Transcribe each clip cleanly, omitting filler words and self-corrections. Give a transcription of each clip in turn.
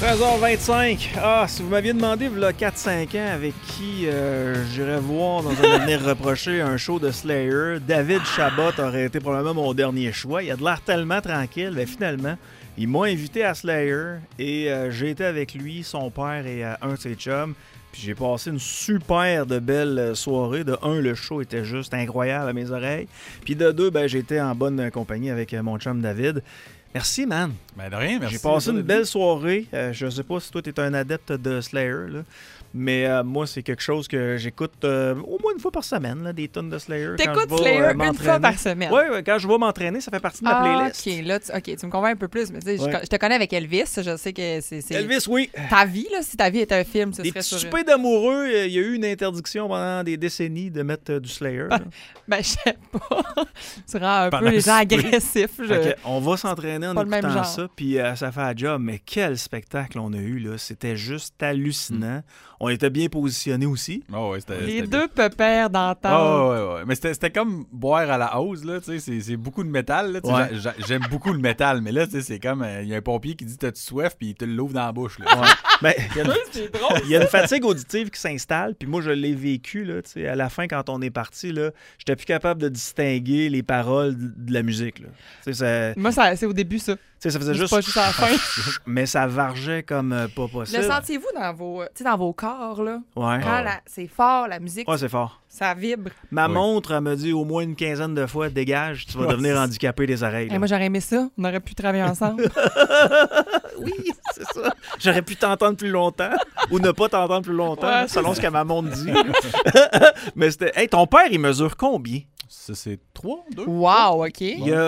13h25. Si vous m'aviez demandé, il y a 4-5 ans, avec qui j'irais voir dans un avenir reproché un show de Slayer, David Chabot aurait été probablement mon dernier choix. Il a de l'air tellement tranquille. Mais finalement, ils m'ont invité à Slayer et j'ai été avec lui, son père et un de ses chums. Puis j'ai passé une super de belle soirée. De un, le show était juste incroyable à mes oreilles. Puis de deux, j'étais en bonne compagnie avec mon chum David. Merci, man. Ben de rien, merci. J'ai passé une belle soirée. Je sais pas si toi, tu es un adepte de Slayer, là. Mais moi, c'est quelque chose que j'écoute au moins une fois par semaine, là, des tonnes de Slayer. T'écoutes Slayer une fois par semaine? Oui, quand je vais m'entraîner, ça fait partie de ma playlist. OK, là, tu me convaincs un peu plus. Mais tu sais, je te connais avec Elvis. Je sais que c'est... Elvis, oui. Ta vie, là, si ta vie était un film, ce des serait sur... Des soupers d'amoureux, il y a eu une interdiction pendant des décennies de mettre du Slayer. Je sais pas. Tu rends un peu les gens agressifs. Okay, on va s'entraîner en écoutant ça, puis ça fait un job. Mais quel spectacle on a eu, là. C'était juste hallucinant. On était bien positionnés aussi. Oh, ouais, les deux pépères d'entendre. Ouais. Mais c'était comme boire à la hausse, là. Tu sais, c'est beaucoup de métal, là. Ouais. J'aime beaucoup le métal, mais là, tu sais, c'est comme... Il y a un pompier qui dit « T'as-tu soif? » Puis il te l'ouvre dans la bouche, là. Ouais. Il y a une fatigue auditive qui s'installe, puis moi, je l'ai vécu, là. Tu sais, à la fin, quand on est parti, là, j'étais plus capable de distinguer les paroles de la musique, là. Tu sais, moi, c'est au début, ça. Ça faisait juste... pas juste à la fin. Mais ça vargeait comme pas possible. Le sentiez-vous dans vos corps, là? Ouais. Quand c'est fort, la musique. Ouais, c'est fort. Ça vibre. Ma montre, elle me dit au moins une quinzaine de fois, dégage, tu vas devenir handicapé des oreilles. Moi, j'aurais aimé ça. On aurait pu travailler ensemble. Oui, c'est ça. J'aurais pu t'entendre plus longtemps ou ne pas t'entendre plus longtemps, selon ce que ma montre dit. Mais c'était... Hey, ton père, il mesure combien? Ça, c'est 3, 2? Wow, OK. Il y a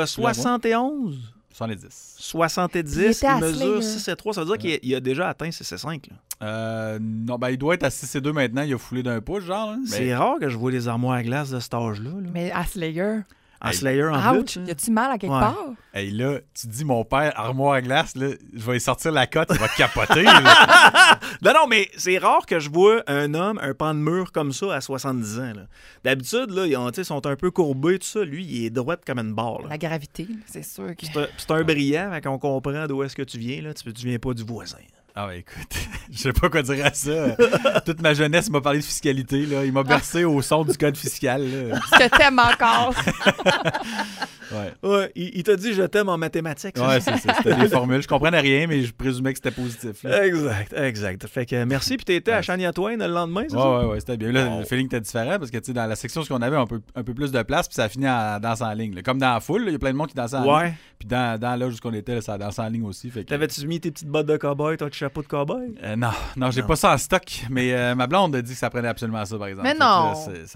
71. 70. 70, il mesure 6,3. Ça veut dire qu'il a déjà atteint 6,5. Non, il doit être à 6,2 maintenant. Il a foulé d'un pouce, genre. Hein? C'est rare que je vois les armoires à glace de cet âge-là. Là. Mais à Slayer. À Slayer en plus. Y a-tu mal à quelque part? Hey, là, tu dis mon père, armoire à glace, là, je vais y sortir la cote, il va capoter. Non, mais c'est rare que je vois un homme, un pan de mur comme ça à 70 ans. Là. D'habitude, là, ils sont un peu courbés, tout ça. Lui, il est droit comme une barre. Là. La gravité, c'est sûr que... C'est un brillant, on comprend d'où est-ce que tu viens. Là. Tu viens pas du voisin. Ah écoute, je sais pas quoi dire à ça. Toute ma jeunesse m'a parlé de fiscalité. Là. Il m'a bercé au son du code fiscal. Là. Je te t'aime encore. Ouais, il t'a dit « je t'aime » en mathématiques. Ouais, c'est ça. C'était des formules. Je comprenais rien, mais je présumais que c'était positif. Là. Exact. Fait que merci. Puis t'étais à Shania-Twain le lendemain, c'est ça? Ouais, c'était bien. Là, le feeling était différent parce que tu sais, dans la section, ce qu'on avait un peu plus de place, puis ça a fini en danse en ligne. Là. Comme dans la foule, il y a plein de monde qui dansait en ligne. Puis dans là où on était, là, ça a dansé en ligne aussi. Fait que... T'avais-tu mis tes petites bottes de cow-boy, ton chapeau de cow-boy? Non, j'ai pas ça en stock. Mais ma blonde a dit que ça prenait absolument ça, par exemple. Mais non,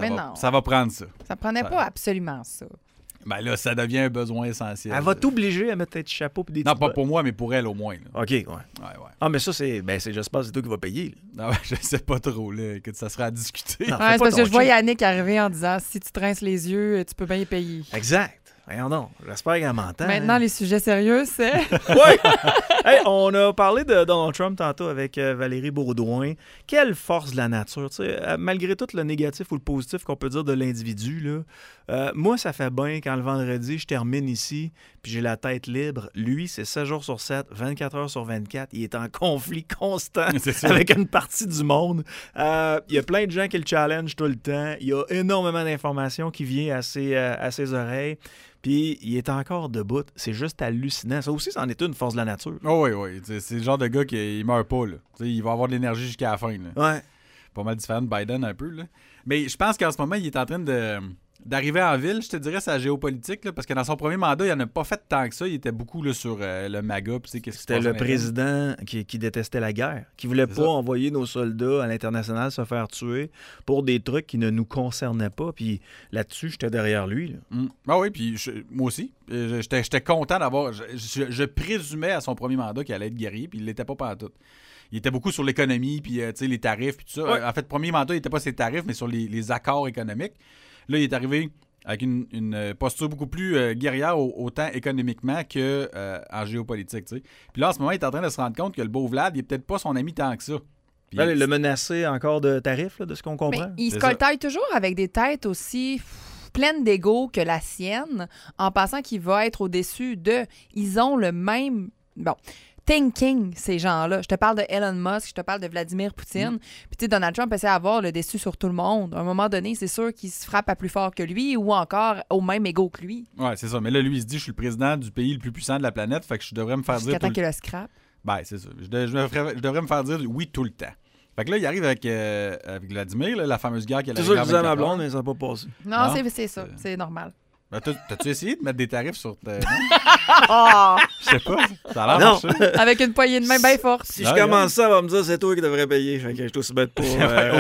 ça va prendre ça. Ça prenait pas absolument ça. Ben là, ça devient un besoin essentiel. Elle va t'obliger à mettre tes chapeaux et des Non, pas pour moi, mais pour elle au moins. Là. OK, ouais. Ah, mais ça, j'espère que c'est toi qui vas payer. Là. Non, je sais pas trop, là. Écoute, ça sera à discuter. C'est parce que je vois Yannick arriver en disant si tu te rinces les yeux, tu peux bien y payer. Exact. Non, j'espère qu'elle m'entend. Maintenant, les sujets sérieux, c'est... Oui! Hey, on a parlé de Donald Trump tantôt avec Valérie Baudouin. Quelle force de la nature. Malgré tout le négatif ou le positif qu'on peut dire de l'individu, là, moi, ça fait bien quand le vendredi, je termine ici puis j'ai la tête libre. Lui, c'est 7 jours sur 7, 24 heures sur 24. Il est en conflit constant avec une partie du monde. Il y a plein de gens qui le challenge tout le temps. Il y a énormément d'informations qui viennent à ses oreilles. Puis il est encore debout. C'est juste hallucinant. Ça aussi, c'en est une force de la nature. Oh oui. C'est le genre de gars qui meurt pas. Là. Il va avoir de l'énergie jusqu'à la fin. Là. Ouais. Pas mal différent de Biden un peu. Là. Mais je pense qu'en ce moment, il est en train d'arriver en ville, je te dirais, c'est la géopolitique, là, parce que dans son premier mandat, il n'en a pas fait tant que ça. Il était beaucoup là, sur le MAGA. C'était le président qui détestait la guerre, qui voulait pas envoyer nos soldats à l'international se faire tuer pour des trucs qui ne nous concernaient pas. Puis là-dessus, j'étais derrière lui. Là. Ah oui, puis moi aussi. J'étais content d'avoir... Je présumais à son premier mandat qu'il allait être guerrier, puis il l'était pas pantoute. Il était beaucoup sur l'économie, puis les tarifs, puis tout ça. Ouais. En fait, premier mandat, il n'était pas sur les tarifs, mais sur les accords économiques. Là, il est arrivé avec une posture beaucoup plus guerrière autant économiquement qu'en géopolitique. T'sais. Puis là, en ce moment, il est en train de se rendre compte que le beau Vlad, il n'est peut-être pas son ami tant que ça. Là, le menacer encore de tarifs, là, de ce qu'on comprend. Mais il se coltaille toujours avec des têtes aussi pleines d'ego que la sienne, en pensant qu'il va être au-dessus de... Ils ont le même... Bon... thinking, ces gens-là. Je te parle de Elon Musk, je te parle de Vladimir Poutine. Puis tu sais, Donald Trump essaie d'avoir le dessus sur tout le monde. À un moment donné, c'est sûr qu'il se frappe à plus fort que lui ou encore au même égaux que lui. Ouais, c'est ça. Mais là, lui, il se dit, je suis le président du pays le plus puissant de la planète, fait que je devrais me faire dire... Jusqu'à temps qu'il le scrape. Ben, c'est ça. Je devrais me faire dire oui tout le temps. Fait que là, il arrive avec Vladimir, là, la fameuse guerre qu'il a C'est ça que je disais à ma blonde, mais ça n'a pas passé. Non, Non? c'est ça. C'est normal. Ben, t'as-tu essayé de mettre des tarifs sur... Oh! Je sais pas. Ça a l'air Non. marché. Avec une poignée de main bien forte. Si je commence ça, elle va me dire c'est toi qui devrais payer. Fait que je suis aussi bête pour.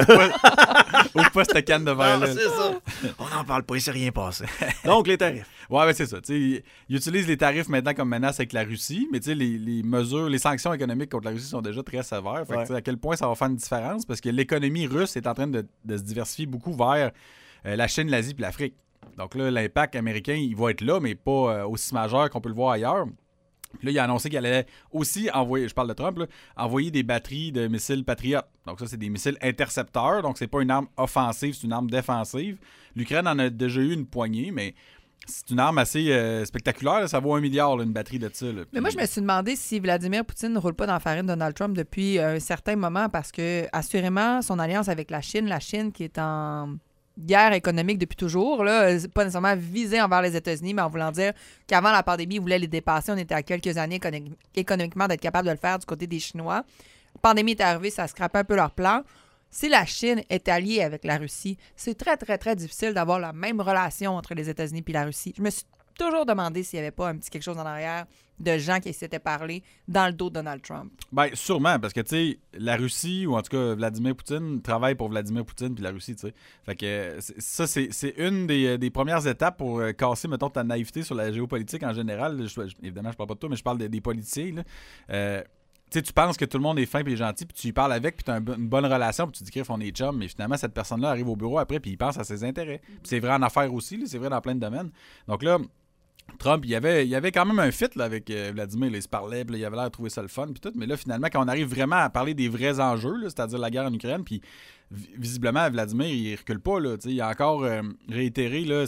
Ouvre pas cette canne de verre-là. C'est ça. On n'en parle pas, il s'est rien passé. Donc, les tarifs. Ouais, ben c'est ça. Ils utilisent les tarifs maintenant comme menace avec la Russie, mais les mesures, les sanctions économiques contre la Russie sont déjà très sévères. Fait que, à quel point ça va faire une différence? Parce que l'économie russe est en train de se diversifier beaucoup vers la Chine, l'Asie et l'Afrique. Donc là, l'impact américain, il va être là, mais pas aussi majeur qu'on peut le voir ailleurs. Puis là, il a annoncé qu'il allait aussi envoyer, je parle de Trump, là, envoyer des batteries de missiles Patriot. Donc ça, c'est des missiles intercepteurs. Donc c'est pas une arme offensive, c'est une arme défensive. L'Ukraine en a déjà eu une poignée, mais c'est une arme assez spectaculaire. Là. Ça vaut 1 milliard, là, une batterie de ça. Là. Mais moi, je me suis demandé si Vladimir Poutine ne roule pas dans la farine de Donald Trump depuis un certain moment parce que, assurément, son alliance avec la Chine qui est en guerre économique depuis toujours, là, pas nécessairement visée envers les États-Unis, mais en voulant dire qu'avant la pandémie, ils voulaient les dépasser. On était à quelques années économiquement d'être capable de le faire du côté des Chinois. La pandémie est arrivée, ça a scrapé un peu leur plan. Si la Chine est alliée avec la Russie, c'est très, très, très difficile d'avoir la même relation entre les États-Unis et la Russie. Je me suis toujours demandé s'il n'y avait pas un petit quelque chose en arrière de gens qui s'étaient parlé dans le dos de Donald Trump. Bien, sûrement, parce que, tu sais, la Russie, ou en tout cas Vladimir Poutine, travaille pour Vladimir Poutine puis la Russie, tu sais. Fait que ça, c'est une des premières étapes pour casser, mettons, ta naïveté sur la géopolitique en général. Évidemment, je parle pas de toi, mais je parle des politiciens, là. Tu sais, tu penses que tout le monde est fin et gentil, puis tu y parles avec, puis tu as une bonne relation, puis tu dis qu'on est chum, mais finalement, cette personne-là arrive au bureau après, puis il pense à ses intérêts. Puis c'est vrai en affaires aussi, là, c'est vrai dans plein de domaines. Donc là, Trump, il y avait quand même un fit là, avec Vladimir. Là, il se parlait, puis il avait l'air de trouver ça le fun, puis tout. Mais là, finalement, quand on arrive vraiment à parler des vrais enjeux, là, c'est-à-dire la guerre en Ukraine, puis visiblement, Vladimir, il recule pas. Là, il a encore réitéré là,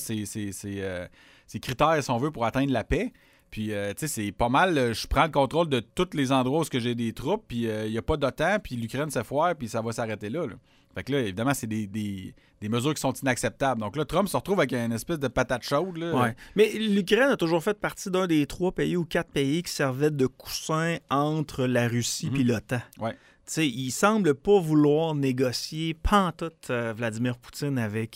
ses critères, si on veut, pour atteindre la paix. Puis, tu sais, c'est pas mal. Je prends le contrôle de tous les endroits où j'ai des troupes, puis il n'y a pas d'OTAN, puis l'Ukraine se foire, puis ça va s'arrêter là. Fait que là, évidemment, c'est des mesures qui sont inacceptables. Donc là, Trump se retrouve avec une espèce de patate chaude. Là. Ouais. Mais l'Ukraine a toujours fait partie d'un des 3 pays ou 4 pays qui servaient de coussin entre la Russie et l'OTAN. Ouais. T'sais, il semble pas vouloir négocier pantoute Vladimir Poutine avec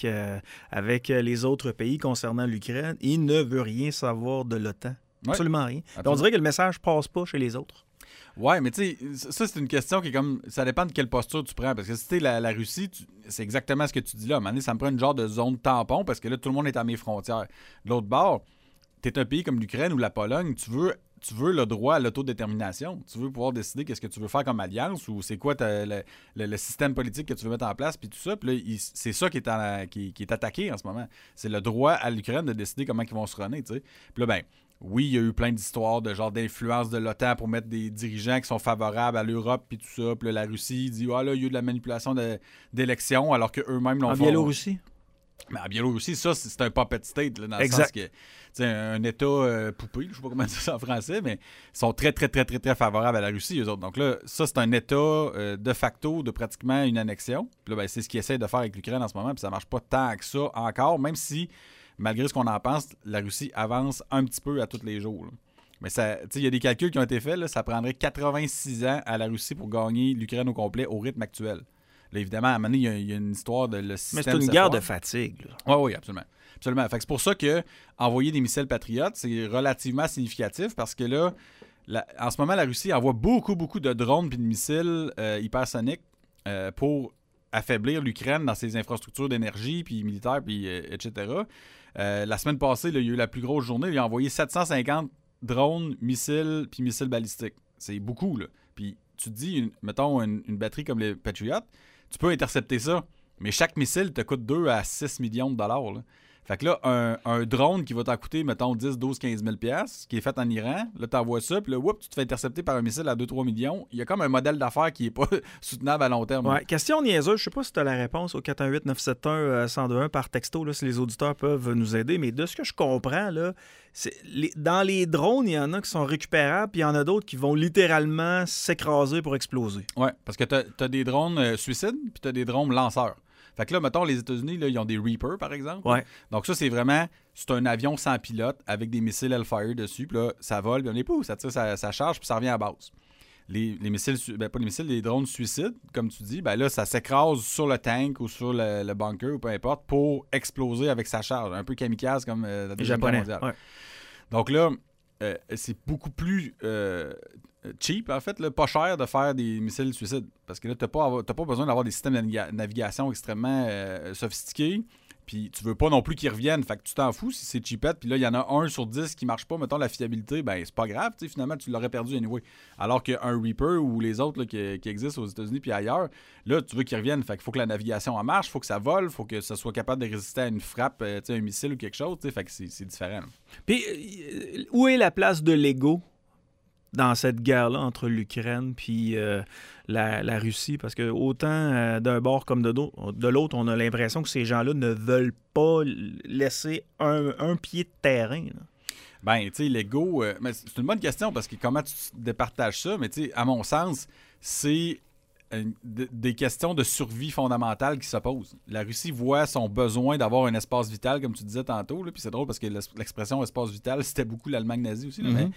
les autres pays concernant l'Ukraine. Il ne veut rien savoir de l'OTAN. Ouais. Absolument rien. Absolument. On dirait que le message passe pas chez les autres. Ouais, mais tu sais, ça, c'est une question qui est comme... Ça dépend de quelle posture tu prends. Parce que si t'es la Russie, c'est exactement ce que tu dis là. À un moment donné, ça me prend une genre de zone tampon parce que là, tout le monde est à mes frontières. De l'autre bord, t'es un pays comme l'Ukraine ou la Pologne, tu veux le droit à l'autodétermination. Tu veux pouvoir décider qu'est-ce que tu veux faire comme alliance ou c'est quoi le système politique que tu veux mettre en place, puis tout ça. Puis là, c'est ça qui est attaqué en ce moment. C'est le droit à l'Ukraine de décider comment ils vont se runner, tu sais. Puis là, ben, oui, il y a eu plein d'histoires de genre d'influence de l'OTAN pour mettre des dirigeants qui sont favorables à l'Europe, puis tout ça. Puis là, la Russie dit « Ah là, il y a eu de la manipulation d'élections » alors qu'eux-mêmes l'ont fait. En Biélorussie? Mais en Biélorussie, ça, c'est un puppet state, là, dans le sens que c'est un État poupée, je sais pas comment dire ça en français, mais ils sont très, très, très, très, très favorables à la Russie, eux autres. Donc là, ça, c'est un État de facto de pratiquement une annexion. Puis là, ben, c'est ce qu'ils essaient de faire avec l'Ukraine en ce moment, puis ça marche pas tant que ça encore, même si, malgré ce qu'on en pense, la Russie avance un petit peu à tous les jours. Là. Mais il y a des calculs qui ont été faits, là, ça prendrait 86 ans à la Russie pour gagner l'Ukraine au complet au rythme actuel. Là, évidemment, à un moment donné, il y a une histoire de le système. Mais c'est une guerre de fatigue. Oui, absolument. Absolument. Fait que c'est pour ça que envoyer des missiles Patriot, c'est relativement significatif parce que là, en ce moment, la Russie envoie beaucoup, beaucoup de drones et de missiles hypersoniques pour affaiblir l'Ukraine dans ses infrastructures d'énergie, puis militaires, puis etc. La semaine passée, là, il y a eu la plus grosse journée. Il a envoyé 750 drones, missiles, puis missiles balistiques. C'est beaucoup, là. Puis tu te dis, mettons, une batterie comme les Patriot, tu peux intercepter ça, mais chaque missile te coûte 2 à 6 millions de dollars. Là. Fait que là, un drone qui va t'en coûter, mettons, 10, 12, 15 000 $, qui est fait en Iran, là, t'envoies ça, puis là, tu te fais intercepter par un missile à 2-3 millions. Il y a comme un modèle d'affaires qui est pas soutenable à long terme. Ouais. Question niaiseuse, je sais pas si tu as la réponse au 418-971-1021 par texto, là, si les auditeurs peuvent nous aider, mais de ce que je comprends, là, dans les drones, il y en a qui sont récupérables, puis il y en a d'autres qui vont littéralement s'écraser pour exploser. Oui, parce que t'as des drones suicides, puis t'as des drones lanceurs. Fait que là, mettons, les États-Unis, là, ils ont des Reaper, par exemple. Ouais. Donc ça, c'est un avion sans pilote avec des missiles Hellfire dessus. Puis là, ça vole, puis on est pas où ça tire ça charge, puis ça revient à base. Les missiles, pas les missiles, les drones suicides, comme tu dis, ben là, ça s'écrase sur le tank ou sur le bunker ou peu importe pour exploser avec sa charge. Un peu kamikaze comme la Deuxième Guerre mondiale. Ouais. Donc là, c'est beaucoup plus cheap, en fait, là, pas cher de faire des missiles suicides. Parce que là, t'as pas besoin d'avoir des systèmes de navigation extrêmement sophistiqués. Puis tu veux pas non plus qu'ils reviennent. Fait que tu t'en fous si c'est cheapette. Puis là, il y en a 1 sur 10 qui marche pas. Mettons la fiabilité, ben c'est pas grave. Finalement, tu l'aurais perdu anyway. Alors qu'un Reaper ou les autres là, qui existent aux États-Unis puis ailleurs, là, tu veux qu'ils reviennent. Fait qu'il faut que la navigation en marche, il faut que ça vole, il faut que ça soit capable de résister à une frappe, un missile ou quelque chose. Fait que c'est différent. Là. Puis, où est la place de l'ego dans cette guerre-là entre l'Ukraine puis la Russie? Parce que autant d'un bord comme de l'autre, on a l'impression que ces gens-là ne veulent pas laisser un pied de terrain. Là. Ben, tu sais, l'ego, mais c'est une bonne question parce que comment tu départages ça? Mais tu sais, à mon sens, c'est des questions de survie fondamentale qui s'opposent. La Russie voit son besoin d'avoir un espace vital, comme tu disais tantôt, puis c'est drôle parce que l'expression espace vital, c'était beaucoup l'Allemagne nazie aussi. Là, mais,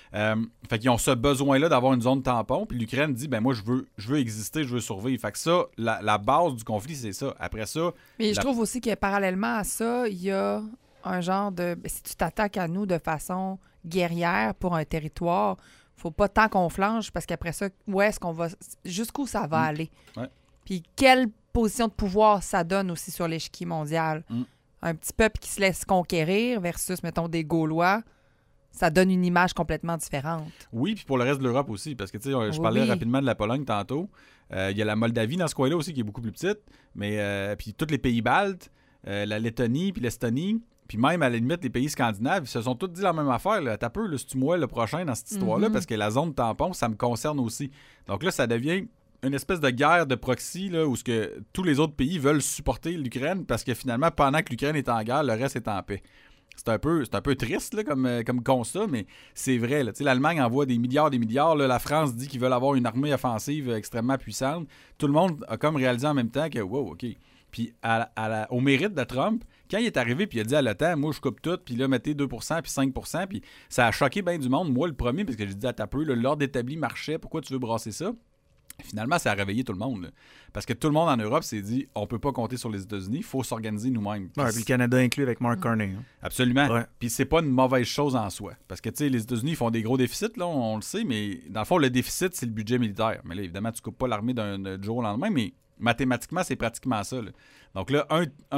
fait qu'ils ont ce besoin-là d'avoir une zone tampon, puis l'Ukraine dit, ben moi, je veux exister, je veux survivre. Fait que ça, la base du conflit, c'est ça. Après ça... Mais je trouve aussi que parallèlement à ça, il y a un genre de... Si tu t'attaques à nous de façon guerrière pour un territoire... Faut pas tant qu'on flanche parce qu'après ça, où est-ce qu'on va, jusqu'où ça va aller? Ouais. Puis quelle position de pouvoir ça donne aussi sur l'échiquier mondial? Un petit peuple qui se laisse conquérir versus, mettons, des Gaulois, ça donne une image complètement différente. Oui, puis pour le reste de l'Europe aussi, parce que tu sais, je parlais rapidement de la Pologne tantôt. Il y a la Moldavie dans ce coin-là aussi qui est beaucoup plus petite, mais puis tous les pays baltes, la Lettonie puis l'Estonie. Puis même, à la limite, les pays scandinaves, ils se sont tous dit la même affaire. Là. T'as peu, c'est-tu moi le prochain dans cette histoire-là? Parce que la zone tampon, ça me concerne aussi. Donc là, ça devient une espèce de guerre de proxy là, où tous les autres pays veulent supporter l'Ukraine parce que finalement, pendant que l'Ukraine est en guerre, le reste est en paix. C'est un peu triste là, comme constat, mais c'est vrai. Là. L'Allemagne envoie des milliards. Là. La France dit qu'ils veulent avoir une armée offensive extrêmement puissante. Tout le monde a comme réalisé en même temps que, wow, OK. Puis au mérite de Trump, quand il est arrivé puis il a dit à l'OTAN, moi je coupe tout, puis là mettez 2%, puis 5%, puis ça a choqué bien du monde, moi le premier, parce que j'ai dit à ta peu, l'ordre établi marchait, pourquoi tu veux brasser ça? Finalement, ça a réveillé tout le monde. Là. Parce que tout le monde en Europe s'est dit, on peut pas compter sur les États-Unis, il faut s'organiser nous-mêmes. Ouais, puis le Canada inclus avec Mark Carney. Hein. Absolument. Ouais. Puis c'est pas une mauvaise chose en soi. Parce que, tu sais, les États-Unis font des gros déficits, là, on le sait, mais dans le fond, le déficit, c'est le budget militaire. Mais là, évidemment, tu coupes pas l'armée d'un jour au lendemain, mais mathématiquement, c'est pratiquement ça. Là. Donc là,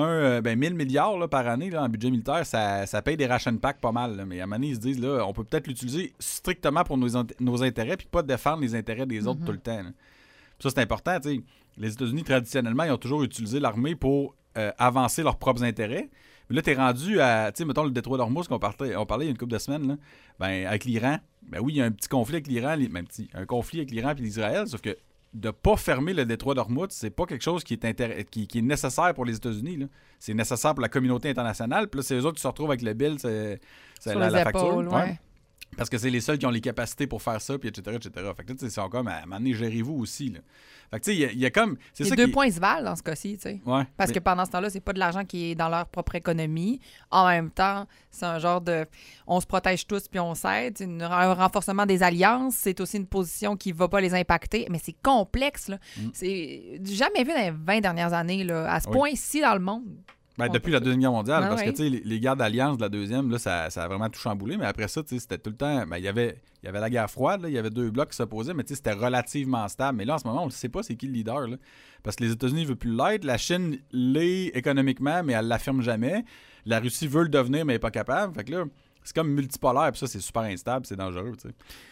1000 milliards là, par année là, en budget militaire, ça paye des ration packs pas mal. Là. Mais à un moment donné, ils se disent, là, on peut peut-être l'utiliser strictement pour nos intérêts, puis pas défendre les intérêts des autres tout le temps. Là. Ça, c'est important. T'sais. Les États-Unis, traditionnellement, ils ont toujours utilisé l'armée pour avancer leurs propres intérêts. Mais là, tu es rendu à, tu sais, mettons le détroit d'Ormuz on parlait il y a une couple de semaines, là, ben, avec l'Iran. Ben oui, il y a un petit conflit avec l'Iran, un conflit avec l'Iran et l'Israël, sauf que de ne pas fermer le détroit d'Ormuz, c'est pas quelque chose qui est nécessaire pour les États-Unis. Là. C'est nécessaire pour la communauté internationale. Puis là, c'est eux autres qui se retrouvent avec le bill, c'est la facture. Ouais. Parce que c'est les seuls qui ont les capacités pour faire ça, puis etc., etc. Fait que tu sais, c'est comme, à un moment donné, gérez-vous aussi, là. Fait que tu sais, il y a comme... C'est les ça deux points se valent dans ce cas-ci, tu sais. Ouais, parce que pendant ce temps-là, c'est pas de l'argent qui est dans leur propre économie. En même temps, c'est un genre de... On se protège tous puis on s'aide. Un renforcement des alliances, c'est aussi une position qui va pas les impacter. Mais c'est complexe, là. C'est jamais vu dans les 20 dernières années, là, à ce point-ci dans le monde. Ben, depuis la Deuxième Guerre mondiale, Ah, parce que oui. tu sais, les guerres d'alliance de la deuxième, là, ça a vraiment tout chamboulé, mais après ça, tu sais, c'était tout le temps. Ben, il y avait la guerre froide, là, il y avait deux blocs qui s'opposaient, mais tu sais, c'était relativement stable. Mais là, en ce moment, on ne sait pas c'est qui le leader. Là, parce que les États-Unis ne veulent plus l'être. La Chine l'est économiquement, mais elle ne l'affirme jamais. La Russie veut le devenir, mais elle n'est pas capable. Fait que là, c'est comme multipolaire, puis ça, c'est super instable, c'est dangereux, tu sais.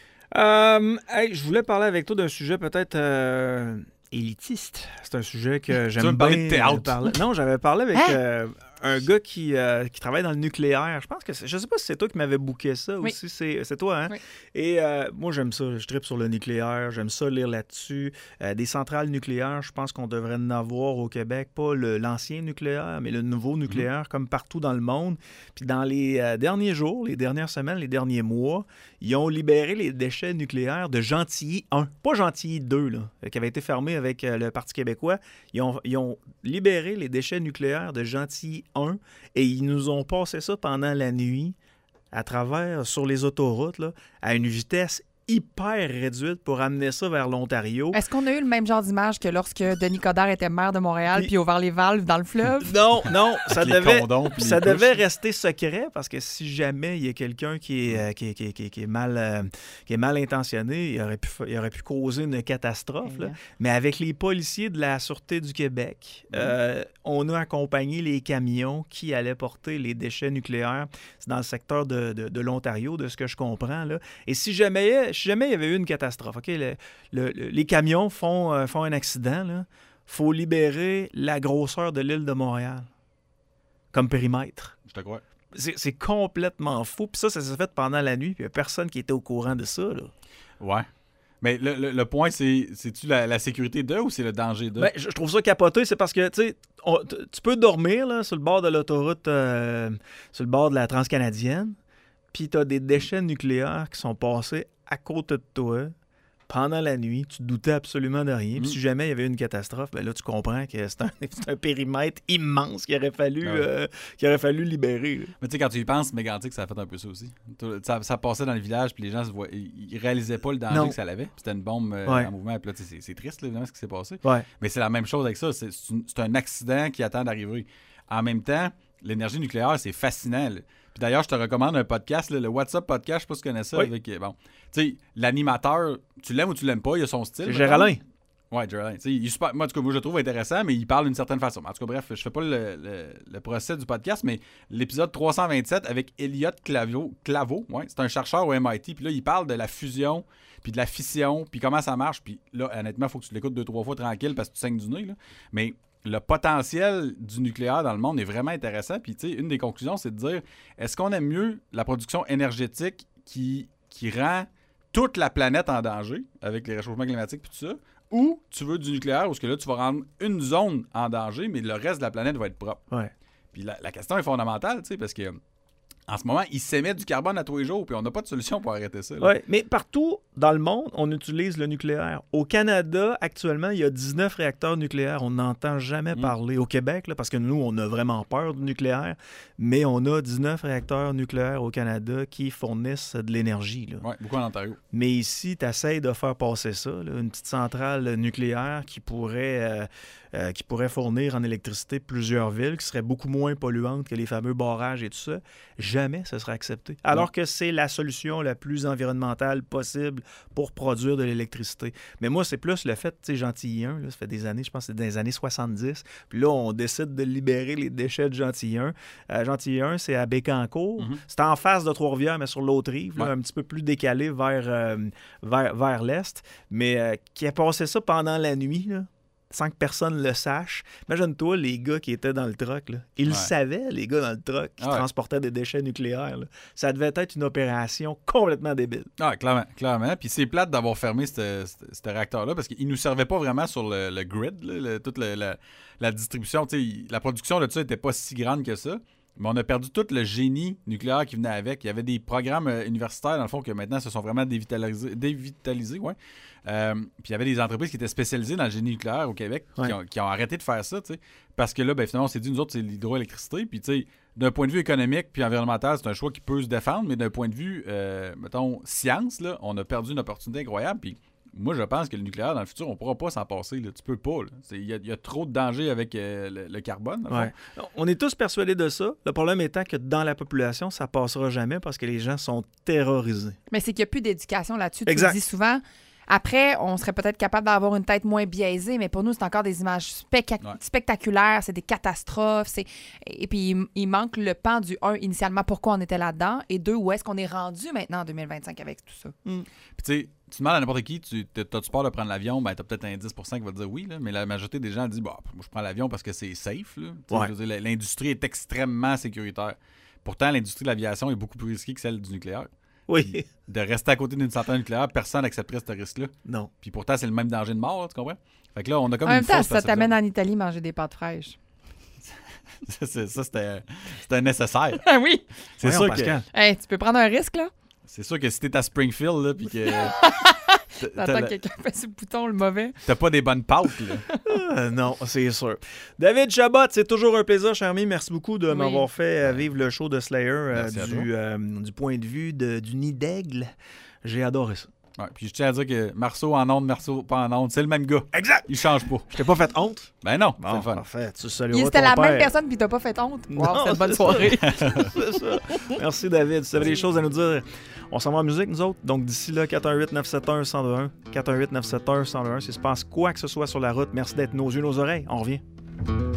Hey, je voulais parler avec toi d'un sujet peut-être élitiste. C'est un sujet que j'aime veux me parler bien de théâtre? parler. Non, j'avais parlé avec un gars qui travaille dans le nucléaire. Je pense que je sais pas si c'est toi qui m'avais booké ça ou si c'est toi, hein? Oui. Et moi, j'aime ça. Je tripe sur le nucléaire. J'aime ça lire là-dessus. Des centrales nucléaires, je pense qu'on devrait en avoir au Québec. Pas l'ancien nucléaire, mais le nouveau nucléaire, comme partout dans le monde. Puis dans les derniers jours, les dernières semaines, les derniers mois, ils ont libéré les déchets nucléaires de Gentilly 1. Pas Gentilly 2, là, qui avait été fermé avec le Parti québécois. Ils ont libéré les déchets nucléaires de Gentilly 1 et ils nous ont passé ça pendant la nuit à travers, sur les autoroutes, là, à une vitesse hyper réduite pour amener ça vers l'Ontario. Est-ce qu'on a eu le même genre d'image que lorsque Denis Coderre était maire de Montréal puis ouvert les valves dans le fleuve? Non, ça devait couches. rester secret parce que si jamais il y a quelqu'un qui est mal intentionné, il aurait pu causer une catastrophe. Là. Mais avec les policiers de la Sûreté du Québec, on a accompagné les camions qui allaient porter les déchets nucléaires. C'est dans le secteur de l'Ontario, de ce que je comprends. Là. Et si jamais il y avait eu une catastrophe, OK, les camions font un accident, il faut libérer la grosseur de l'île de Montréal comme périmètre. Je te crois. C'est complètement fou. Puis ça s'est fait pendant la nuit, puis il n'y a personne qui était au courant de ça. Là. Ouais. Mais le point, c'est-tu la sécurité d'eux ou c'est le danger d'eux? Ben, je trouve ça capoté, c'est parce que tu peux dormir là, sur le bord de l'autoroute, sur le bord de la Transcanadienne, puis tu as des déchets nucléaires qui sont passés à côté de toi pendant la nuit. Tu te doutais absolument de rien. Puis si jamais il y avait une catastrophe, ben là, tu comprends que c'est un périmètre immense qu'il aurait fallu libérer. Là. Mais tu sais, quand tu y penses, Mégantic, ça a fait un peu ça aussi. Ça passait dans le village, puis les gens ils réalisaient pas le danger que ça avait. Puis c'était une bombe en mouvement. Puis là, c'est triste, là, évidemment, ce qui s'est passé. Ouais. Mais c'est la même chose avec ça. C'est un accident qui attend d'arriver. En même temps, l'énergie nucléaire, c'est fascinant. Là. Puis d'ailleurs, je te recommande un podcast, là, le WhatsApp podcast, je sais pas si tu connais ça. Oui. Avec, tu sais, l'animateur, tu l'aimes ou tu l'aimes pas, il a son style. C'est Géraldin. Ouais, Géraldin. Il est super, moi, en tout cas, moi, je le trouve intéressant, mais il parle d'une certaine façon. En tout cas, bref, je fais pas le procès du podcast, mais l'épisode 327 avec Elliot Claveau, c'est un chercheur au MIT, puis là, il parle de la fusion, puis de la fission, puis comment ça marche. Puis là, honnêtement, il faut que tu l'écoutes 2-3 fois tranquille parce que tu saignes du nez, là. Mais le potentiel du nucléaire dans le monde est vraiment intéressant. Puis, tu sais, une des conclusions, c'est de dire, est-ce qu'on aime mieux la production énergétique qui rend toute la planète en danger avec les réchauffements climatiques et tout ça, ou tu veux du nucléaire où que là, tu vas rendre une zone en danger, mais le reste de la planète va être propre. Ouais. Puis la question est fondamentale, tu sais, parce que en ce moment, il s'émet du carbone à tous les jours, puis on n'a pas de solution pour arrêter ça. Oui, mais partout dans le monde, on utilise le nucléaire. Au Canada, actuellement, il y a 19 réacteurs nucléaires. On n'entend jamais parler. Au Québec, là, parce que nous, on a vraiment peur du nucléaire, mais on a 19 réacteurs nucléaires au Canada qui fournissent de l'énergie. Oui, beaucoup en Ontario. Mais ici, tu essaies de faire passer ça, là, une petite centrale nucléaire qui pourrait fournir en électricité plusieurs villes, qui serait beaucoup moins polluante que les fameux barrages et tout ça. Jamais ce sera accepté. Alors que c'est la solution la plus environnementale possible pour produire de l'électricité. Mais moi, c'est plus le fait, tu sais, Gentilly 1, là, ça fait des années, je pense que c'est dans les années 70, puis là, on décide de libérer les déchets de Gentilly 1. Gentilly 1, c'est à Bécancour. C'est en face de Trois-Rivières, mais sur l'autre rive, là, un petit peu plus décalé vers l'est, mais qui a passé ça pendant la nuit, là, sans que personne le sache. Imagine-toi les gars qui étaient dans le truck. Là. Ils le savaient, les gars dans le truck, qui transportaient des déchets nucléaires. Là. Ça devait être une opération complètement débile. Ah, clairement. Puis c'est plate d'avoir fermé ce réacteur-là parce qu'il ne nous servait pas vraiment sur le grid, là, toute la distribution. La production de ça n'était pas si grande que ça. Mais on a perdu tout le génie nucléaire qui venait avec. Il y avait des programmes universitaires, dans le fond, que maintenant se sont vraiment dévitalisés. Ouais. Puis il y avait des entreprises qui étaient spécialisées dans le génie nucléaire au Québec qui ont arrêté de faire ça, tu sais. Parce que là, ben, finalement, on s'est dit, nous autres, c'est l'hydroélectricité. Puis, tu sais, d'un point de vue économique puis environnemental, c'est un choix qui peut se défendre. Mais d'un point de vue, mettons, science, là, on a perdu une opportunité incroyable. Puis, moi, je pense que le nucléaire, dans le futur, on ne pourra pas s'en passer. Là. Tu peux pas. Il y a trop de dangers avec le carbone. Ouais. On est tous persuadés de ça. Le problème étant que dans la population, ça ne passera jamais parce que les gens sont terrorisés. Mais c'est qu'il n'y a plus d'éducation là-dessus. Exact. Tu dis souvent, Après, on serait peut-être capable d'avoir une tête moins biaisée, mais pour nous, c'est encore des images spectaculaires, c'est des catastrophes. Et puis, il manque le pan du 1, initialement, pourquoi on était là-dedans, et 2, où est-ce qu'on est rendu maintenant en 2025 avec tout ça. Puis tu sais, tu demandes à n'importe qui, t'as-tu peur de prendre l'avion, ben t'as peut-être un 10% qui va te dire oui, là, mais la majorité des gens disent, moi je prends l'avion parce que c'est safe. Là. Je veux dire, l'industrie est extrêmement sécuritaire. Pourtant, l'industrie de l'aviation est beaucoup plus risquée que celle du nucléaire. Oui. Puis, de rester à côté d'une centrale nucléaire, personne n'accepterait ce risque-là. Non. Puis pourtant, c'est le même danger de mort, là, tu comprends? Fait que là, on a comme En même une temps, fausse ça t'amène en Italie manger des pâtes fraîches. C'était nécessaire. Ah oui! C'est Voyons, sûr Pascal. Hey, tu peux prendre un risque, là? C'est sûr que si t'es à Springfield, là, puis que T'attends que quelqu'un fasse le bouton, le mauvais. t'as pas des bonnes pâtes, là. Non, c'est sûr. David Chabot, c'est toujours un plaisir, cher ami. Merci beaucoup de m'avoir fait vivre le show de Slayer du point de vue du nid d'aigle. J'ai adoré ça. Ouais, puis je tiens à dire que Marceau en ondes, Marceau pas en ondes, c'est le même gars. Exact! Il change pas. Je t'ai pas fait honte? Ben non, c'est Bon, le fun. parfait. Tu salueras C'était ton la père. même personne, puis t'as pas fait honte. Wow, Non, c'était une bonne c'est soirée. C'est ça. Merci, David. Si tu avais des choses à nous dire, on s'en va en musique, nous autres. Donc, d'ici là, 418-971-1021. 418-971-1021. Si se passe quoi que ce soit sur la route, merci d'être nos yeux, nos oreilles. On revient.